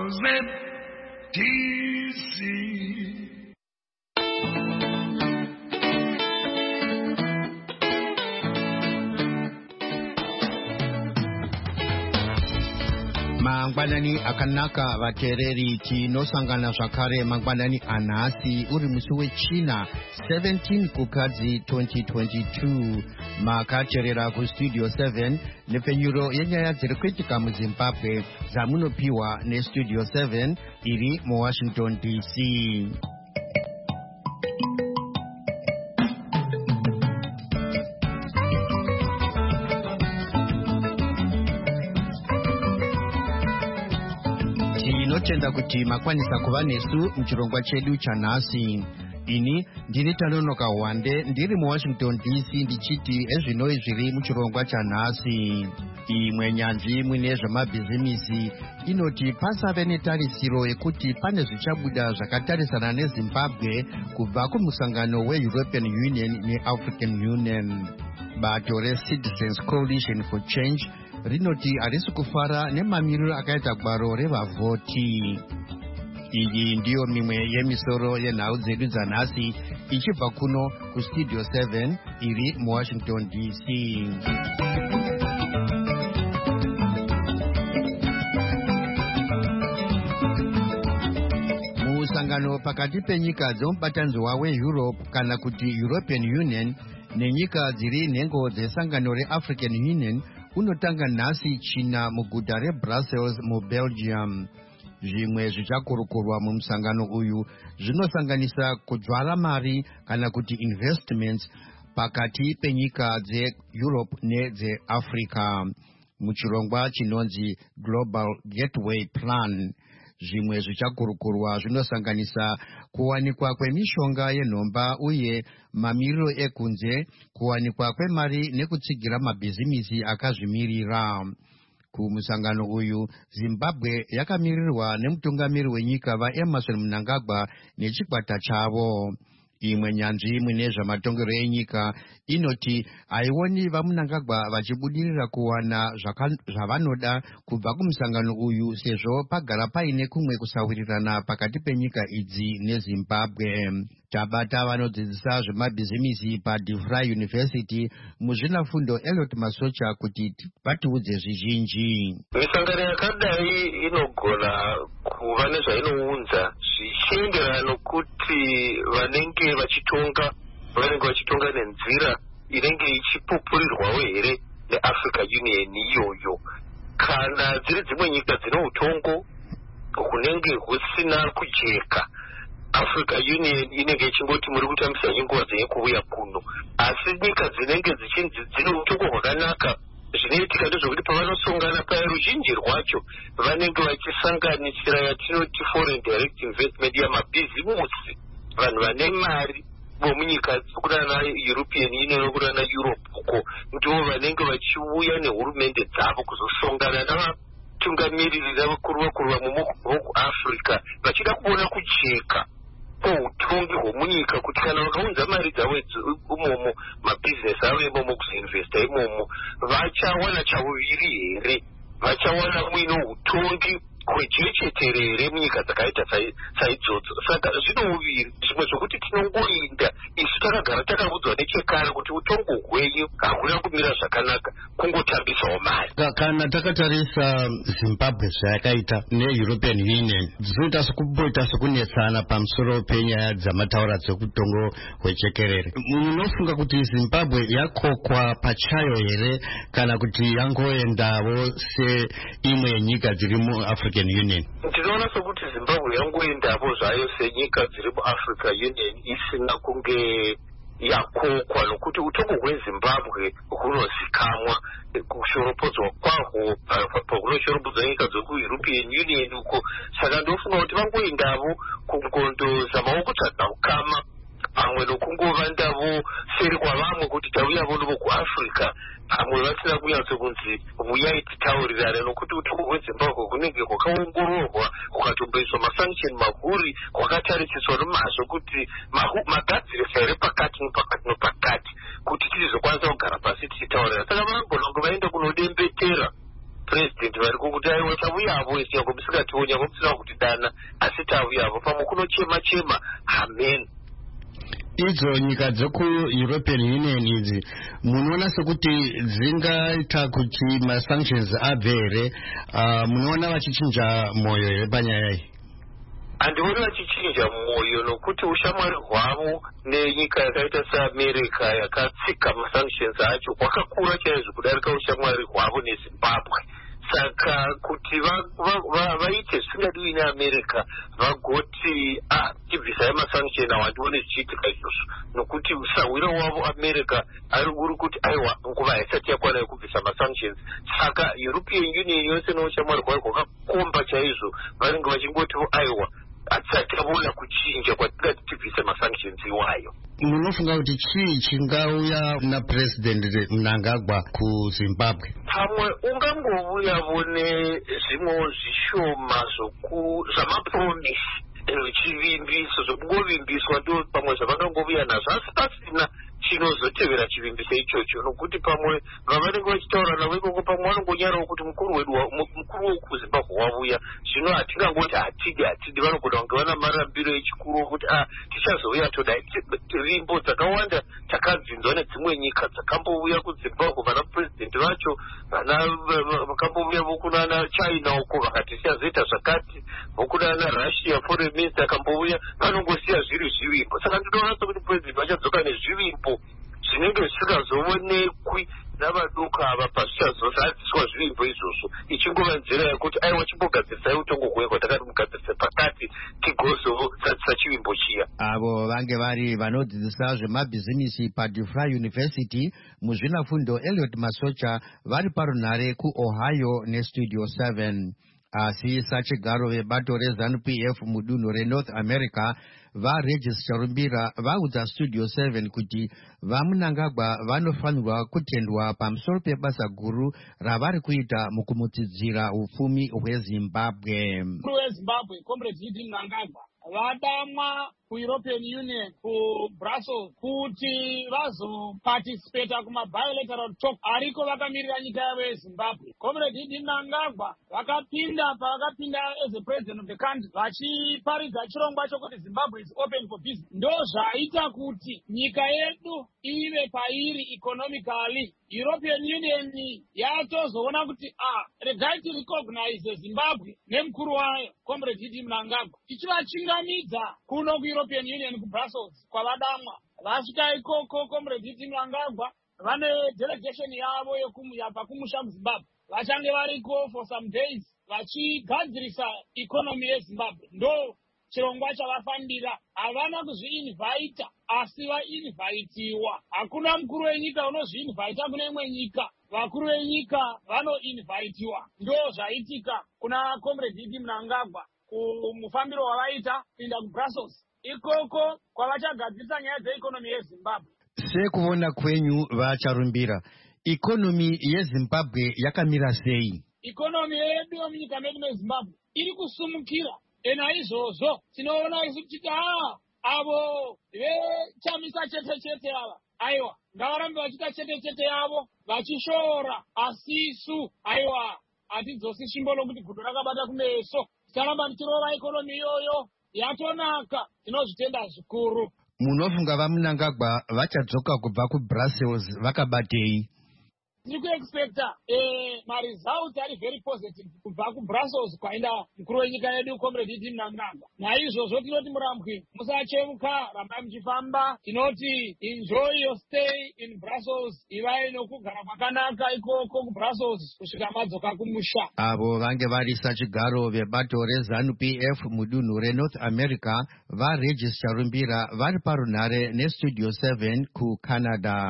ZTC. Mangbanani akanaka vatereri tinosangana zvakare mangbanani anhasi uri musi wechina 17 kukadzi 2022 makacherera kustudio 7 nepfenyuro yenyaya dziri kuitika muzimbabwe dzamunopiwa nestudio 7 iri muwashington dc. Tinotenda kuti makwanisa kuva nesu muchirongwa chedu chanhasi. Ini ndiri Tanonoka Wande ndiri muWashington DC ndichiti ezvinoi zviri muchirongwa chanhasi. Imwe nyanzvi mwine zvemabhizimisi inoti pasave netarisiro yekuti pane zvichabuda zvakatarisana neZimbabwe kubva kumusangano weEuropean Union neAfrican Union. Bato reCitizens Coalition for Change rinoti harisi kufara nemamiriro akaita gwaro revavhoti. Iyi ndiyo mimwe yemisoro yenhau dzedu dzanhasi ichibva kuno kustudio 7 iri muWashington DC. Musangano pakati penyika dzemubatanzwa weEurope kana kuti European Union nenyika dziri nhengo dzesangano reAfrican Union unotanga nhasi china muguta reBrussels muBelgium. Zvimwe zvichakurukurwa mumusangano uyu zvinosanganisa kudzvara mari kana kuti investments pakati penyika dzeEurope nedzeAfrica muchirongwa chinonzi Global Gateway Plan. Zvimwe zvichakurukurwa zvinosanganisa kuwanikwa kwemishonga yenhomba uye mamiriro ekunze, kuwanikwa kwemari nekutsigira mabhizimisi akazvimirira. Kumusangano uyu Zimbabwe yakamirirwa nemutungamiri wenyika vaEmmerson Mnangagwa nechikwata chavo. Imwe nyanzvi mwine zvamatongero enyika inoti haioni vaMnangagwa vachibudirira kuwana zvavanoda kubva kumusangano uyu sezvo pagara paine kumwe kusawirirana pakati penyika idzi neZimbabwe. Tabata vanodzidzisa zvemabhizimisi paDeVry University muzvinafundo Elliot Masocha kuti vatiudze zvizhinji. Misangano yakadai inogona kuva nezvainounza zvichienderana nokuti vanenge vachitonga nenzira inenge ichipupurirwawo here neAfrica Union iyoyo. Kana dziri dzimwe nyika dzine utongo hunenge husina kujeka, Africa Union inenge ichingoti muri kutambisa nguva dzenye kuuya kuno. Asi nyika dzinenge dzine utongo hwakanaka zvinoitika ndezvokuti pavanosongana paya ruzhinji rwacho vanenge vachisanganisira yatinoti foreign direct investment yamabhizimusi, vanhu vane mari vomunyika kurana European Union nokurana Europe uko ndivo vanenge vachiuya nehurumende dzavo kuzosongana navatungamiriri navakuru vamuAfrica vachida kuona kujeka kweutongi hwomunyika kuti kana vakaunza mari dzavo imomo mabhizinesi avo imomo kuzoinvesta imomo vachawana chavuviri here, vachawana muino utongi hwechecheterere munyika dzakaita saidzodzo. Saka zvinouviri zvimwe zvokuti tinongoinda isu takagara takaudzwa nechekare kuti utongo hwenyu hahuna kumira zvakanaka, kungotambisawo mari. Kana takatarisa Zimbabwe zvayakaita neEuropean Union dzinoita sekumboita sekunetsana pamusoro penyaya dzamataura dzekutongo hwechekerere. Munofunga kuti Zimbabwe yakokwa pachayo here kana kuti yangoendawo seimwe yenyika dziri muAfrican Union? Ndinoona sokuti Zimbabwe yangoendavo zvayo senyika dziri muAfrica Union isina kunge yakokwa, nokuti utongo hweZimbabwe hunozikamwa kushoropodzwa kwahwo pahunoshoropodzwa nyika dzekuEuropean Union uko. Saka ndofunga kuti vangoendavo kungondozamawo kutsvaga ukama pamwe nokungovandawo seri kwavamwe kuti tauyavo novo kuAfrica, pamwe vasina kunyatsokunzi uyai titaurirane, nokuti utongo hweZimbabwe hunenge hwakaongororwa hukatomboiswa masanction mahuri hwakatarisiswa nomazvo kuti magadzirisa here pakati nopakati kuti tizokwanisa kugara pasi tichitaurira. Saka vanogona kunge vaenda kunodembetera president variko kuti aiwa tavuyavo isiyango musikatiwo nyange musina kuti dana asi tavuyavo pamwe kunochema amen. Idzo nyika dzeku-European Union idzi munoona sekuti dzingaita kuti ma-sanctions abvere, munoona vachichinja moyo here panyaya iyi? Handioni vachichinja moyo nokuti ushamwari hwavo nenyika yakaita seAmerica yakatsika ma-sanctions acho hwakakura chaizvo kudarika ushamwari hwavo neZimbabwe. Saka kuti vaite zvisingadiwi neAmerica vagoti tibvisai masanction awo, handione zvichiitika izvozvo nokuti musawiro wavo America uri kuti aiwa nguva haisati yakwana yekubvisa masanctions. Saka European Union yose neushamwari hwayo hwakakomba chaizvo vanenge vachingoti aiwa hatisati tavona kuchinja kwatingati tibvise masanctions iwayo. Munofunga kuti chii chingauya naPresident Mnangagwa kuZimbabwe? Pamwe ungangovuyavo nezvimwewo zvishoma zvamapromisi chivimbiso zvokungovimbiswa ndo pamwe zvavangangovuya nazvo, asi pasina chinozotevera chivimbiso ichocho nokuti pamwe vavanenge vachitaura navo ikoko pamwe vanongonyarawo kuti mukuru wekuZimbabwe wavuya, zvino hatingangoti hatidi vanogona kunge vana marambiro echikuru okuti tichazouya toda nzvimbo dzakawanda takadzinzwa nedzimwe nyika dzakambouya kuZimbabwe, vana purezidendi vacho vakambovuya vokunana China uko vakati siyazoita zvakati, vokunana Russia foreign minister akambouya, vanongosiya zviri zvivimbo. Saka ndinoona sokuti purezidendi vachadzoka nezvivimbo zvinenge zvisingazoonekwi navaduku ava pazvichazozadziswa zvivimbo izvozvo, ichingova nzira yekuti aiwa chimbogadzirisai utongo hwenyu kwatakati mugadzirise pakati tigozozadzisa chivimbo chiya. Avo vange vari vanodzidzisa zvemabhizinisi paDeFry University muzvinafundo Elliot Masocha vari parunhare kuOhio neStudio 7. Asi sachigaro vebato reZANU-PF mudunhu reNorth America vaRegis Charumbira vaudza Studio 7 kuti vaMnangagwa vanofanirwa kutendwa pamusoro pebasa guru ravari kuita mukumutsidzira upfumi hweZimbabwe. Mukuru weZimbabwe Comrade Eugene Mnangagwa vadamwa kuEuropean Union kuBrussels kuti vazoparticipata kumabilateral talk ariko vakamirira nyika yavo yeZimbabwe. Comrade Eugene Mnangagwa pavakapinda as a president of the country vachiparidza chirongwa chokuti Zimbabwe is open for business. Ndo zvaita kuti nyika yedu ive pairi economically. European Union yatozoona kuti regai tirecognize Zimbabwe nemukuru wayo Comrade Eugene Mnangagwa tichivachingamidza kuno kuEuropean Union kuBrussels kwavadamwa. Vasvika ikoko Comrade Eugene Mnangagwa vane delegation yavo yabva kumusha muZimbabwe, vachange variko for some days vachigadzirisa economy yeZimbabwe. Ndo chirongwa chavafambira, havana kuzviinvita asi vainvitiwa. Hakuna mukuru wenyika unozviinvita kune imwe nyika, vakuru venyika vanoinvitiwa. Ndo zvaitika kuna Comrade Eugene Mnangagwa kumufambiro wavaita kuinda kuBrussels, ikoko kwavachagadzirisa nyaya dzeikonomi yeZimbabwe. Sekuona kwenyu vaCharumbira, ikonomi yeZimbabwe yakamira sei? Ikonomi yedu yomunyika medu meZimbabwe iri kusumukira. Naizvozvo tinoona kuti avo vechamisa chete ava aiwa ngavarambe vachiita chete yavo vachishora, asi isu aiwa hatidzosi svimbo lokuti gudo rakabata kumeso. Ticharamba tichirova ikonomi iyoyo yatonaka, tinozvitenda zvikuru. Munofunga vaMnangagwa vachadzoka kubva kuBrussels vakabatei? Tiri kuexpecta maresults ari very positive kubva kuBrussels kwaenda mukuru wenyika yedu Comrade Eugene Mnangagwa. Naizvozvo tinoti murambwi musachemuka, rambai muchifamba. Tinoti enjoy your stay in Brussels, ivai nokugara kwakanaka ikoko kuBrussels kusvika madzoka kumusha. Avo vange vari sachigaro vebato reZANU-PF mudunhu reNorth America vaRegis Charumbira vari parunhare neStudio 7 kuCanada.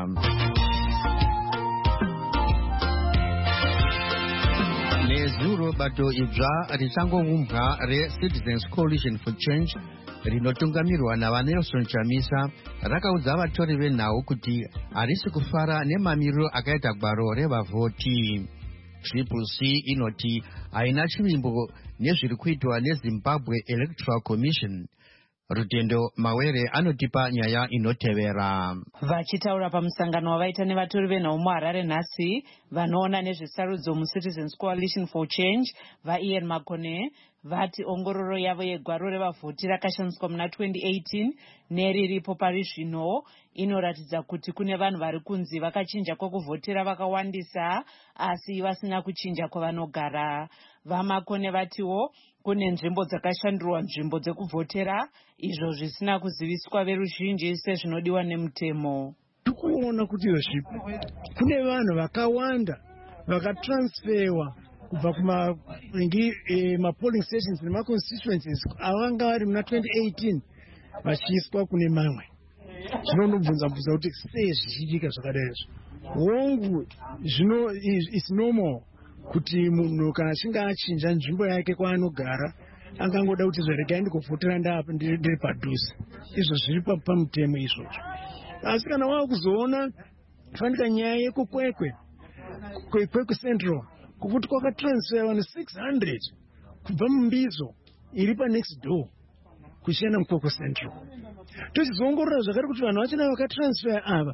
Nezuro bato idzva richangoumbwa reCitizens Coalition for Change rinotungamirwa naVaNelson Chamisa rakaudza vatori venhau kuti harisi kufara nemamiriro akaita gwaro revavhoti. CCC inoti haina chivimbo nezviri kuitwa neZimbabwe Electoral Commission. Rutendo Mawere anotipa nyaya inotevera. Vachitaura pamusangano wavaita nevatori venhau muHarare nhasi vanoona nezvesarudzo muCitizens Coalition for Change vaIan Makone vati ongororo yavo yegwaro revavhoti rakashandiswa muna 2018 neriripo pari zvino inoratidza kuti kune vanhu vari kunzi vakachinja kwekuvhotera vakawandisa asi vasina kuchinja kwavanogara. VaMakone vatiwo kune nzvimbo dzakashandurwa nzvimbo dzekuvhotera izvo zvisina kuziviswa veruzhinji sezvinodiwa nemutemo. Tikuona kuti kune vanhu vakawanda vakatransferwa kubva kuma-polling stations nema-constituencies avanga vari muna 2018 vachiiswa kune mamwe. Zvinondobvunza kuti sei zvichiitika zvakadai izvo. Hongu is normal kuti munhu kana achinge achinja nzvimbo yake kwaanogara angangoda kuti zveregai ndikuvhotera ndapa ndiri padhuze. Izvo zviri pamutemo izvozvo. Asi kana wava kuzoona fanika nyaya yekukwekwe Central kukuti kwakatransferwa ne600 kubva mumbizo iri panext door kuchienda mukwekwe Central. Tochizoongorora zvakare kuti vanhu vachona vakatransfer ava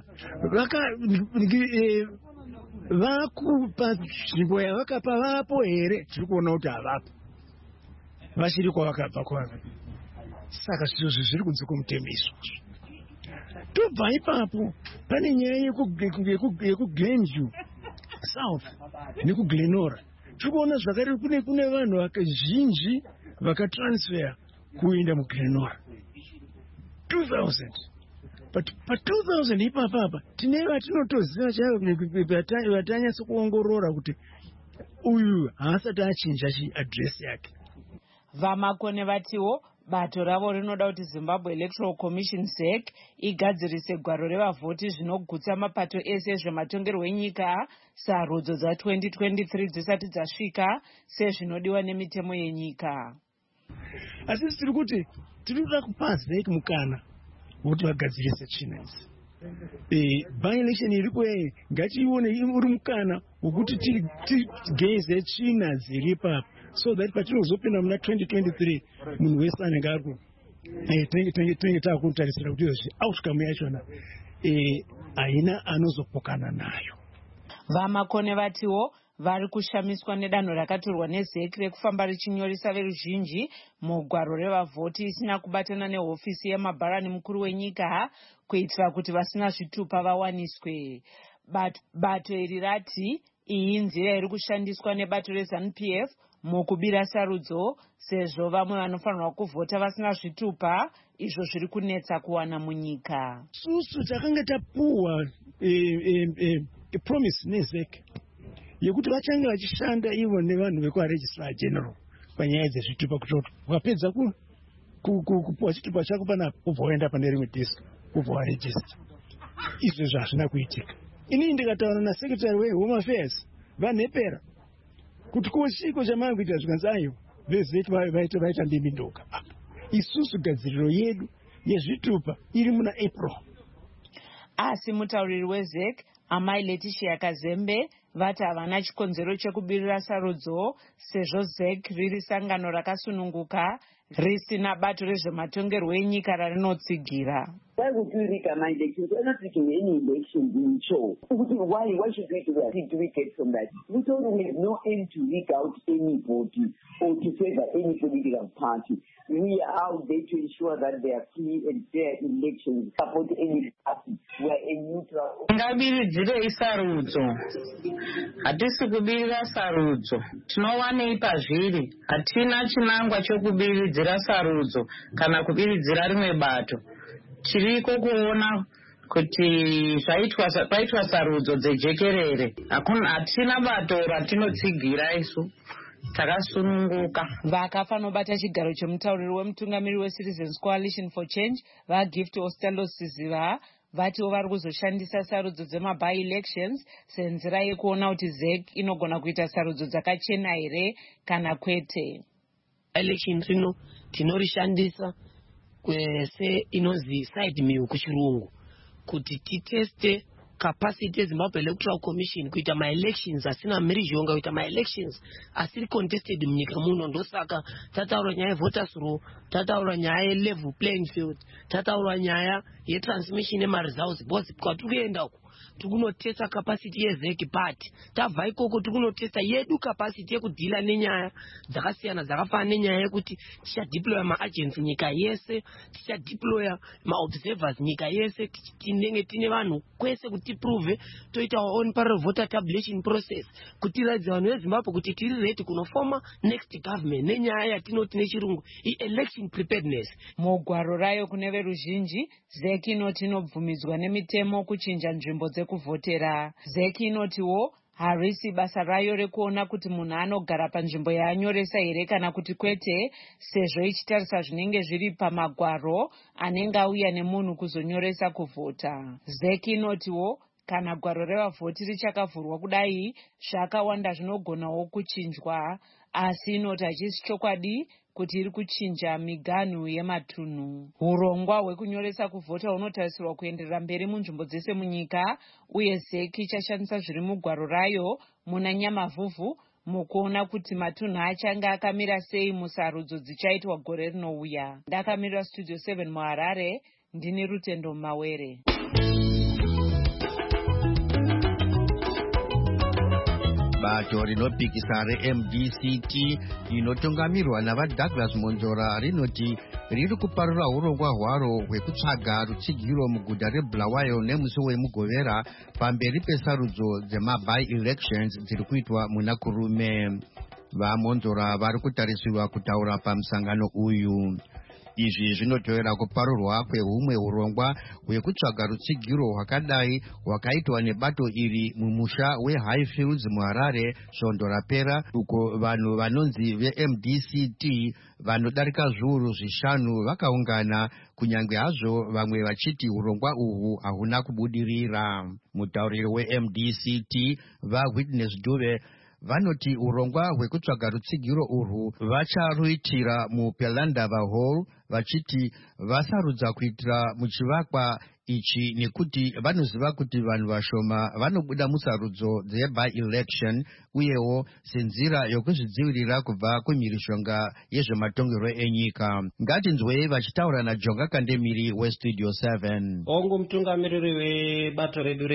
vakupa nzvimbo yavakapa vapo here. Tiri kuona kuti havapo, vachiri kwavakabva kwava. Saka zvizvo zviri kunze kwomutemo izvozvo. Tobva ipapo pane nyaya yekuGlenview South nekuGlenora. Tiri kuona zvakare kune vanhu vakazhinji vakatransfer kuenda muGlenora 2000. But pa2000 ipapapa tine vatinotoziva chaivo vatanyatsa kuongorora kuti uyu haasati achinja address yake. VaMakone vatiwo bato ravo rinoda kuti Zimbabwe Electoral Commission ZEC igadzirise gwaro revavhoti zvinogutsa mapato ese zvematongerwo enyika sarudzo dza2023 dzisati dzasvika sezvinodiwa nemitemo yenyika. Asi tiri kuti tinoda kupa ZEC mukana kuti vagadzirise tsvina idzi. By-election iripo ngatiione uri mukana wokuti tigeze tsvina dziri papo so that patinozopinda muna 2023 munhu wese anenge ari tinenge taakutarisira kuti outcome yachona haina anozopokana nayo. VaMakone vatiwo vari kushamiswa nedanho rakatorwa neZEC rekufamba richinyoresa veruzhinji mugwaro revavhoti isina kubatana nehofisi yamabharani mukuru wenyika kuitira kuti vasina zvitupa vawaniswe. Bato iri rati iyi nzira iri kushandiswa nebato reZANU-PF mukubira sarudzo sezvo vamwe vanofanirwa kuvhota vasina zvitupa izvo zviri kunetsa kuwana munyika. Susu takanga tapuwa promise neZEC yekuti vachange vachishanda ivo nevanhu vekuvaregistrar general panyaya dzezvitupa kuti wakapedza kupuwa chitupa chako panapo kubva waenda pane rimwe desk kubva waregista. Izvezvo hazvina kuitika. Inini ndikataura nasekretary weHome Affairs vanhepera kuti kochiko chamava kuita zvikanzi aiwa veZEC vaita ndimindoko. Isusu gadziriro yedu yezvitupa iri muna April. Asi mutauriri weZEC Amai Letitia Kazembe vati havana chikonzero chekubirira sarudzo sezvo ZEC riri sangano rakasununguka risina bato rezvematongerwo enyika rarinotsigira. Why would we rig an election? We're not rigging any election in show. Why should we do that? Did we get from that? We told them we have no aim to rig out anybody or to favor any political party. We are out there to ensure that they are free and fair elections, support any party. We are a neutral. Ngabiridzire isarudzo. Hatisi kubirira sarudzo. Tinowanei pazviri. Hatina chinangwa chokubiridzira sarudzo kana kubiridzira rimwe bato. Tiriko kuona kuti paitwa sarudzo dzejekerere. Hatina bato ratinotsigira isu. Takasununguka. Vakafa nobata chigaro chemutauriri wemutungamiri weCitizens Coalition for Change vaGift Ostalo Siziva vatiwo vari kuzoshandisa sarudzo dzema-by-elections senzira yekuona kuti ZEC inogona kuita sarudzo dzakachena here kana kwete. Election rino tinorishandisa kwese inozi side meal kuchirungu kuti titeste capacity yeZimbabwe Electoral Commission kuita ma-elections asina mhirizhonga, kuita ma-elections asiri contested munyika muno. Ndosaka tataura nyaya ye-voters roll, tataura nyaya ye-level playing field, tataura nyaya ye-transmission yema-results, because kwatiri kuenda uku tikunotesta capacity yeZEC party. Tabva ikoko tikunotesta yedu capacity yekudhila nenyaya dzakasiyana dzakafanana nenyaya yekuti tichadeploya ma-agents nyika yese, tichadeploya ma-observers nyika yese, tinenge tine vanhu kwese kuti tiprove toita our own parallel voter tabulation process kuti tiradze vanhu veZimbabwe kuti tiri ready kunofoma next government nenyaya yatinoti nechirungu election preparedness. Mugwaro rayo kune veruzhinji, ZEC inoti inobvumidzwa nemitemo kuchinja nzvimbo dzekuvhotera. ZEC inotiwo harisi basa rayo rekuona kuti munhu anogara panzvimbo yaanyoresa here kana kuti kwete, sezvo ichitarisa zvinenge zviri pamagwaro anenge auya nemunhu kuzonyoresa kuvhota. ZEC inotiwo kana gwaro revavhoti richakavhurwa kudai, zvakawanda zvinogonawo kuchinjwa, asi inoti hachisi chokwadi kuti iri kuchinja miganhu yematunhu. Urongwa hwekunyoresa kuvhota hunotarisirwa kuenderera mberi munzvimbo dzese munyika, uye ZEC ichashandisa zviri mugwaro rayo muna Nyamavhuvhu mukuona kuti matunhu achanga akamira sei musarudzo dzichaitwa gore rinouya. Ndakamirira Studio 7 muHarare, ndini Rutendo Mawere. Bato rinopikisa reMDCT rinotungamirwa navaDouglas Monzora rinoti riri kuparura urongwa hwaro hwekutsvaga rutsigiro muguta reBulawayo nemusi wemugovera pamberi pesarudzo dzema-by-elections dziri kuitwa muna kurume. VaMonzora vari kutarisirwa kutaura pamusangano uyu. Izvi zvinotorera kuparurwa kwehumwe urongwa hwekutsvaga rutsigiro hwakadai hwakaitwa nebato iri mumusha weHighfields muHarare svondo rapera, uko vanhu vanonzi veMDCT vanodarika zviuru zvishanu vakaungana, kunyange hazvo vamwe vachiti urongwa uhu hahuna kubudirira. Mutauriri weMDCT vaWitness Dube vanoti urongwa hwekutsvaga rutsigiro urwu vacharuitira muPelandava Hall, vachiti vasarudza kuitira muchivakwa ichi nekuti vanoziva kuti vanhu vashoma vanobuda musarudzo dze-by-election, uyewo senzira yokuzvidzivirira kubva kumhirishonga yezvematongerwo enyika. Ngatinzwei vachitaura naJonga Kandemiri weStudio 7. Ongu mutungamiriri webato redu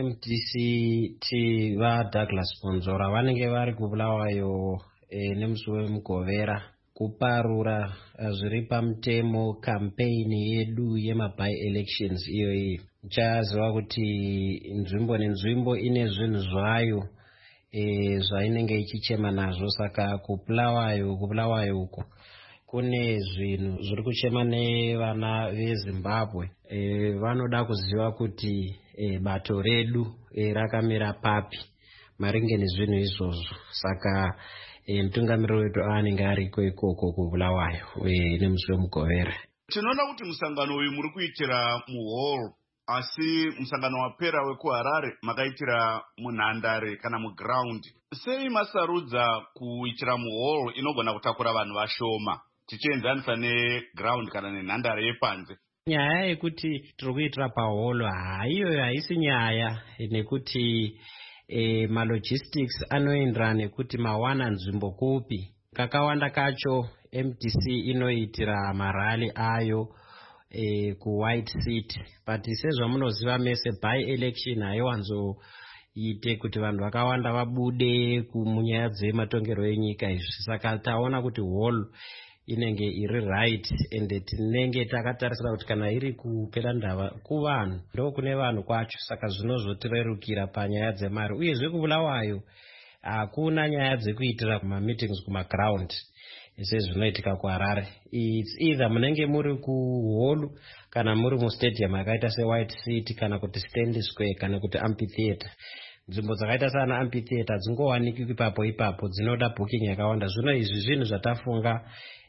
reMDCT vaDouglas Monzora vanenge vari kuBulawayo nemusi wemugovera kuparura zviri pamutemo kampeni yedu yema-by-elections iyoyi. Muchaziva kuti nzvimbo nenzvimbo ine zvinhu zvayo zvainenge ichichema nazvo, saka kuBulawayo uko kune zvinhu zviri kuchema nevana veZimbabwe. Vanoda kuziva kuti bato redu rakamira papi maringe nezvinhu izvozvo, saka mutungamiriri wedu anenge ariko ikoko kuBulawayo nemusi wemugovera. Tinoona kuti musangano uyu muri kuitira muhall, asi musangano wapera wekuHarare makaitira munhandare kana muground. Sei masarudza kuitira muhall inogona kutakura vanhu vashoma tichienzanisa neground kana nenhandare yepanze? Nyaya yekuti tiri kuitira pahall haiyo haisi nyaya, nekuti malogistics anoenderana nekuti mawana nzvimbo kupi. Kakawanda kacho MDC inoitira marali ayo kuWhite City, but sezvamunoziva mese by-election haiwanzoite kuti vanhu vakawanda vabude munyaya dzematongerwo enyika izvi, saka taona kuti hall inenge iri right, and tinenge takatarisira kuti kana iri kuPelandava kuvanhu ndokune vanhu kwacho, saka zvinozotirerukira panyaya dzemari. Uyezve kuBulawayo hakuna nyaya dzekuitira kuma-meetings kumaground sezvinoitika kuHarare. It's either munenge muri kuhall kana muri mustadium yakaita seWhite City kana kuti Stanley Square kana kuti amphitheatre. Nzvimbo dzakaita sana amphitheatre dzingowanikwi ipapo, dzinoda booking yakawanda. Zvino izvi zvinhu zvatafunga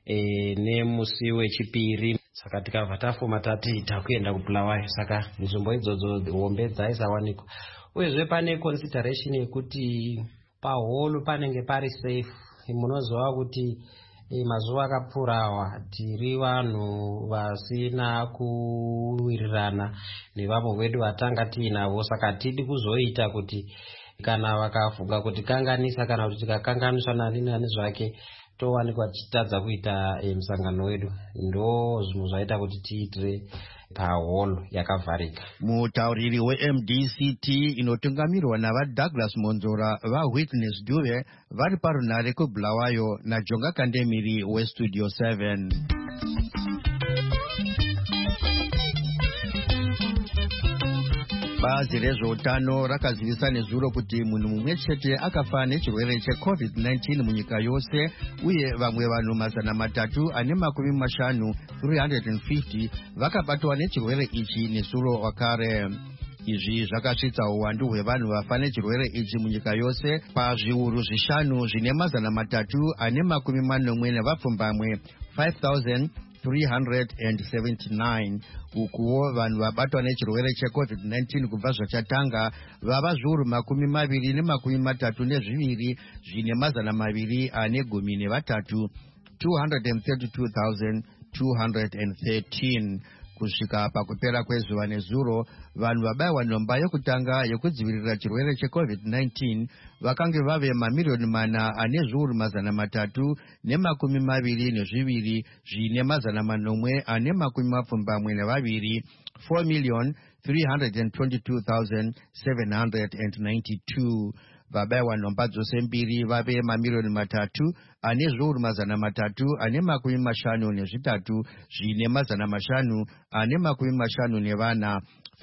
nemusi wechipiri, saka tikabva tafuma tati takuenda kuBulawayo, saka nzvimbo idzodzo hombe dzaisawanikwa. Uyezve pane consideration yekuti pahall panenge pari safe. Munoziva kuti mazuva akapfuurawa tiri vanhu vasina kuwirirana nevamwe vedu vatanga tiinavo, saka tidi kuzoita kuti kana vakafunga kuti kanganisa kana kuti tikakanganiswa nani zvake towanikwa tichitadza kuita musangano wedu. Ndo zvinhu zvaita kuti tiitire pahall yakavharika. Mutauriri weMDCT inotungamirwa navaDouglas Monzora vaWitness Duve vari parunare kuBulawayo naJonga Kandemiri weStudio 7. Bazi rezveutano rakazivisa nezuro kuti munhu mumwe chete akafa nechirwere cheCovid-19 munyika yose, uye vamwe vanhu 350 vakabatwa nechirwere ichi nesuro wakare. Izvi zvakasvitsa uwandu hwevanhu vafa nechirwere ichi munyika yose pazviuru 5 zvine 340 nevapfumbamwe 5,379. Ukuwo vanhu vabatwa nechirwere cheCovid-19 kubva zvachatanga vava zviuru 22 zvine 213 232,213. Kusvika pakupera kwezuva nezuro, vanhu vabayiwa nhomba yekutanga yekudzivirira chirwere cheCovid-19 vakange vave mamiliyoni 4,322 zvine 872 4,322,792. Vabayiwa nhomba dzose mbiri vave mamiliyoni 3,353,553 zvine 554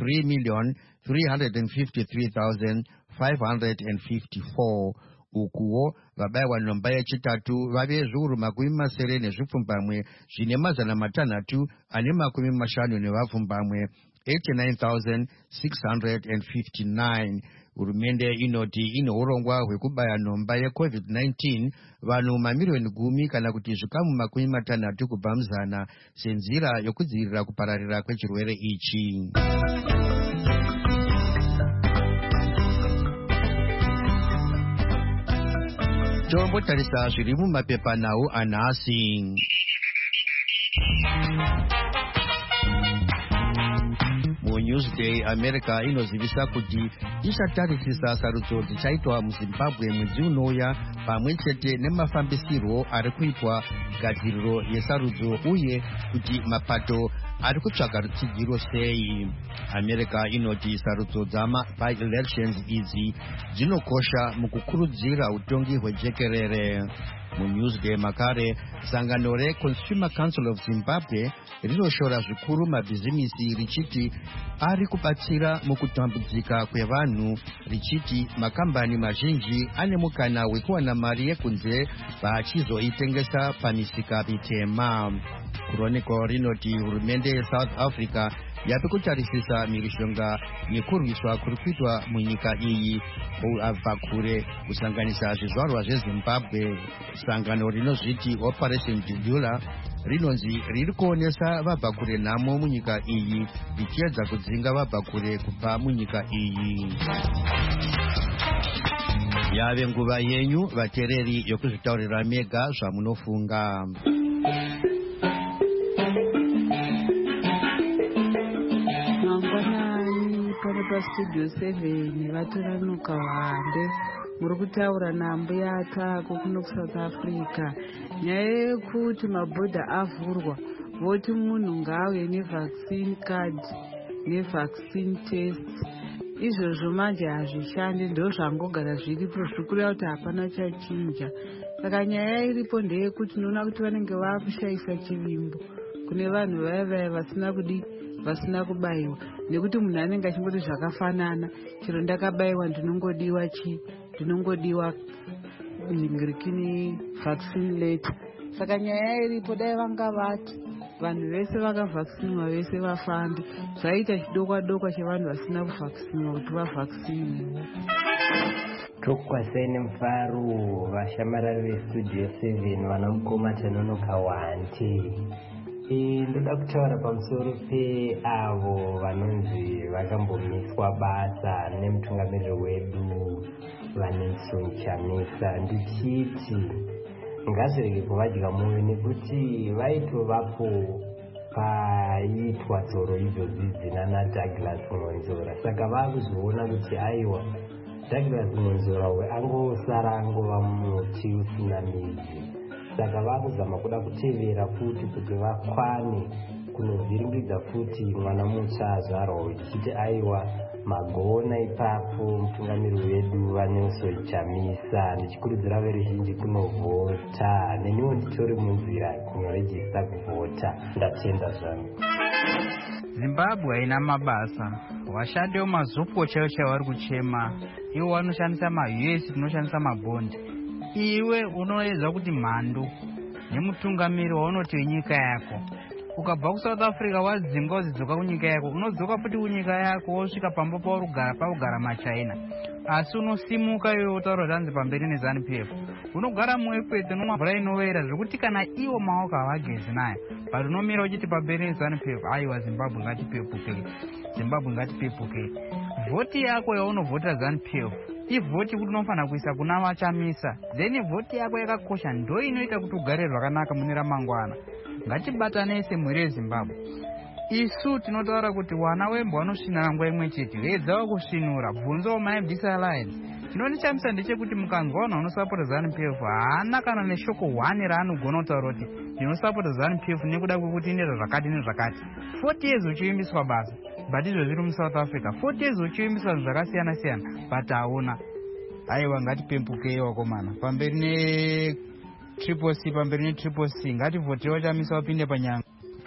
3,353,554. Ukuwo vabayiwa nhomba yechitatu vave zviuru 9,000 zvine 650 89,659. Hurumende inoti ine urongwa hwekubaya nhomba yeCovid-19 vanhu mamiliyoni 10 kana kuti zvikamu 60 kubva muzana senzira yokudzivirira kupararira kwechirwere ichi. Tombotarisa zviri mumapepanhau anhasi. Newsday America inozivisa kuti ichatarisisa sarudzo dzichaitwa muZimbabwe mwedzi unouya pamwe chete nemafambisirwo ari kuitwa gadziriro yesarudzo uye kuti mapato ari kutsvaga rutsigiro sei. America inoti sarudzo dzama-by-elections idzi dzinokosha mukukurudzira utongi hwejekerere. MuNewsday makare, sangano reConsumer Council of Zimbabwe rinoshora zvikuru mabhizimisi richiti ari kubatsira mukutambudzika kwevanhu, richiti makambani mazhinji ane mukana wekuwana mari yekunze vachizoitengesa pamisika mitema. Chronicle rinoti hurumende yeSouth Africa yapi kutarisisa mhirizhonga nekurwiswa kuri kuitwa munyika iyi kubva kure kusanganisa zvizvarwa zveZimbabwe. Sangano rinozviti Operation Dudula rinonzi riri kuonesa vabva kure nhamo munyika iyi richiedza kudzinga vabva kure kubva munyika iyi. Yave nguva yenyu vateereri yokuzvitaurira mega zvamunofunga. Studio 7 vataranuka wande muri kutaura nambuya atako kuno kuSouth Africa. Nyaya yekuti mabhodha avhurwa voti munhu ngauye nevaccine card nevaccine test, izvozvo manje hazvishandi, ndo zvangogara zviripo zvikureva kuti hapana chachinja. Saka nyaya iripo ndeyekuti noona kuti vanenge vakushaisa chivimbo kune vanhu vaya vasina kubayiwa, nekuti munhu anenge achingoti zvakafanana, chero ndakabayiwa ndinongodiwa ngirikini vaccine letter. Saka nyaya iripo dai vanga vati vanhu vese vakavhakisiniwa vese vafambe, zvaita chidokwa chevanhu vasina kuvhakisiniwa kuti vavhakisiniwe. Tokwaseni mfaru vashamarari veStudio 7 vanomukoma Tanonoka Wante. Ndoda kutaura pamusoro peavo vanonzi vakambomiswa basa nemutungamiriri wedu vaNelson Chamisa. Ndichiti ngazvirege kuvadya mwoyo, nekuti vaitovapo paitwa tsoro idzodzi dzinana Douglas Monzora. Saka vakuzoona kuti aiwa Douglas Monzora uyu angosara angova muti usina midzi. Saka vakuzama kuda kutevera futi kuti vakwane kunovhiringidza futi mwana mutsva azvarwa uchichiti aiwa magona ipapo mutungamiri wedu vaNelson Chamisa. Ndichikurudzira veruzhinji kunovhota, neniwo nditori munzira kunorejista kuvhota. Ndatenda zvangu. Zimbabwe haina mabasa, vashandi vemazupo chaivo chaivo vari kuchema. Ivo vanoshandisa maUS, tinoshandisa mabhondi. Iwe unoedza kuti mhando nemutungamiri waunoti wenyika yako. Ukabva kuSouth Africa wadzinga wazidzoka kunyika yako, unodzoka futi kunyika yako wosvika pamba paugara maChina. Asi unosimuka iwe utaura zvanzi pamberi neZANU-PF. Unogara muekwete nomvura inovera zvekuti kana iwo maoko havagezi nayo. But unomira uchiti pamberi neZANU-PF, aiwa Zimbabwe ngatipepuke. Zimbabwe ngatipepuke. Vhoti yako yaunovhota ZANU-PF ivhoti kuti unofanira kuisa kuna vachamisa. Then vhoti yako yakakosha ndo inoita kuti ugare zvakanaka mune ramangwana. Ngatibatanei semhuri yeZimbabwe. Isu tinotaura kuti wana wembo vanosvinura nguva imwe chete. Vedzawo kusvinura, bvunzawo maFDC Alliance. Chinondichamisa ndechekuti mukanzwana unosapota ZANU-PF haana kana neshoko 1 raanogona kutaura kuti ndinosapota ZANU-PF nekuda kwekuti inoita zvakati nezvakati. 40 years uchiimbiswa basa, but izvo zviri muSouth Africa. 40 years uchiimbiswa zvakasiyana siyana, but hauna. Aiwa ngatipempukei wakomana. Pamberi Triple C, pamberi neTriple C, ngativhotewo Chamisa wapinde panyanga.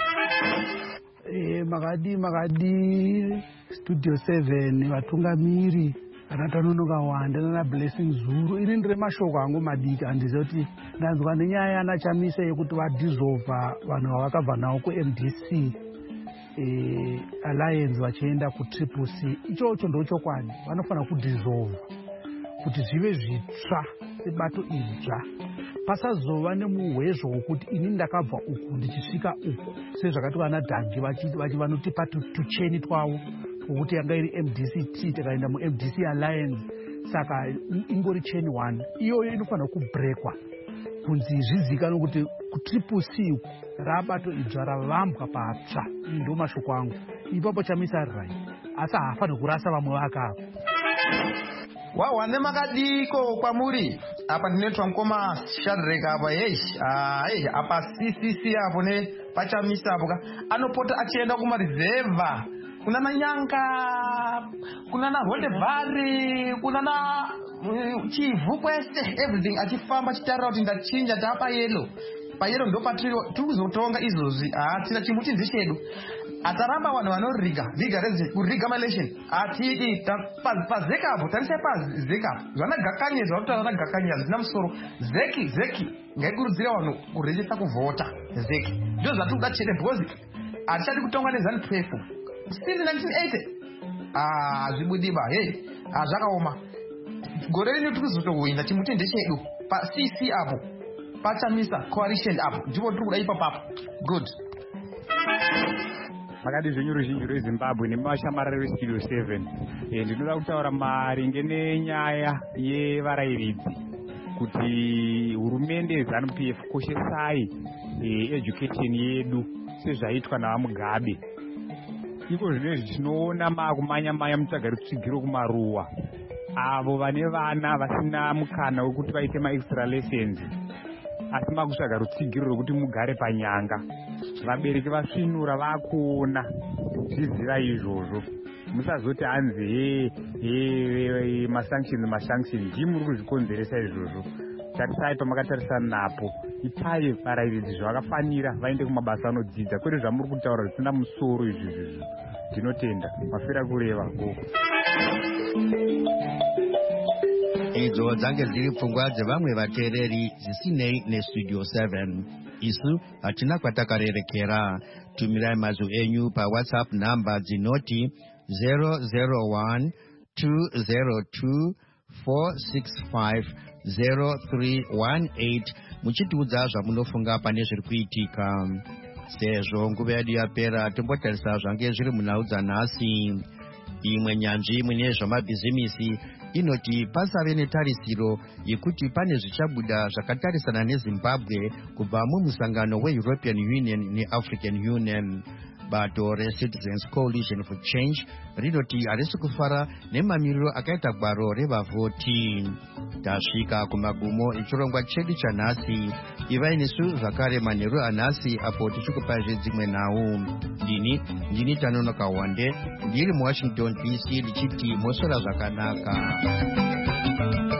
Makadi Studio 7 vatungamiri Anatanonoka Wanda nana Blessing Zulu. Ini ndire mashoko angu madiki andiziva kuti ndanzwa nenyaya yana Chamisa yekuti vadissolva vanhu vavakabva nawo kuMDC Alliance vachienda kuTriple C. Ichocho ndochokwadi, vanofanira kudissolva kuti zvive zvitsva sebato idzva. Pasazova nemuhwezvo wokuti ini ndakabva uku ndichisvika uku sezvakati vana Dhangi vanotipa tucheni twavo wokuti yanga iri MDC-T takaenda muMDC Alliance. Saka ingori cheni 1 iyoyo inofanira kubrekwa kunzi zvizikanwe kuti kuTriple C rabato idzva ravambwa patsva. Ndo mashoko angu. Ipapo Chamisa ari right, asi haafaniri kurasa vamwe vakavo. Wawane makadiko kwamuri apa ndinetwa mukoma Shadrack apa apa CCC apo ne paChamisa apo anopota achienda kumarizeva kunana Nyanga kunana Hodebari kunana Chivu kwese everything achifamba achitaura kuti ndachinja tapa yellow payero ndo patiri kuzotonga izvozvi. Tina chimuchinzi chedu ataramba vanhu vanoriga kuriga maelection atidi pazekapo tarise pazekapo zvanagakanyezva kuti vanagakanya zvina musoro zeki ngaikurudzira vanhu kurejista kuvhota zeki ndo zvatikuda chete because hatichadi kutonga neZANU-PF since 1980. Zvibudiba zvakaoma. Gore rino tikuzotohwina chimutende chedu paCC apo paChamisa coalition apo ndipo tiri kuda ipapapo. Good. Makadi zvenyu ruzhinji rweZimbabwe nemashamarari weStudio 7. Ndinoda kutaura maringe nenyaya yevarayiridzi kuti hurumende yeZANU-PF koshesai education yedu sezvaitwa navaMugabe. Iko zvinezvi tinoona maakumanya-manya mutsvagari tsvigiro kumaruwa avo vane vana vasina mukana wekuti vaite maextra lessons asi makusvaga rutsigiro rwekuti mugare panyanga. Vabereki vasvinura vakuona zviziva izvozvo. Musazoti hanzi masanctions ndimi muri kuzvikonzeresa izvozvo. Tarisai pamakatarisana napo, ipai varayiridzi zvavakafanira vaende kumabasa anodzidza, kwete zvamuri kutaura zvisina musoro izvizvi. Ndinotenda mafira kureva go. Idzo dzange dziri pfungwa dzevamwe vateereri dzisinei neStudio 7. Isu hatina kwatakarerekera. Tumirai mazwi enyu paWhatsApp namba dzinoti 001 202 465 0318 muchitiudza zvamunofunga pane zviri kuitika. Sezvo nguva yedu yapera, tombotarisa zvange zviri munhau dzanhasi. Imwe nyanzvi mune zvamabhizimisi inoti pasave netarisiro yekuti pane zvichabuda zvakatarisana nezimbabwe kubva mumusangano weEuropean Union neAfrican Union. Bato reCitizens Coalition for Change rinoti harisi kufara nemamiriro akaita gwaro revavhoti. Tasvika kumagumo echirongwa chedu chanhasi. Ivai nesu zvakare manheru anhasi apo tichikupai dzimwe nhau. Ndini Tanonoka Wande ndiri muWashington DC ndichiti mosora zvakanaka.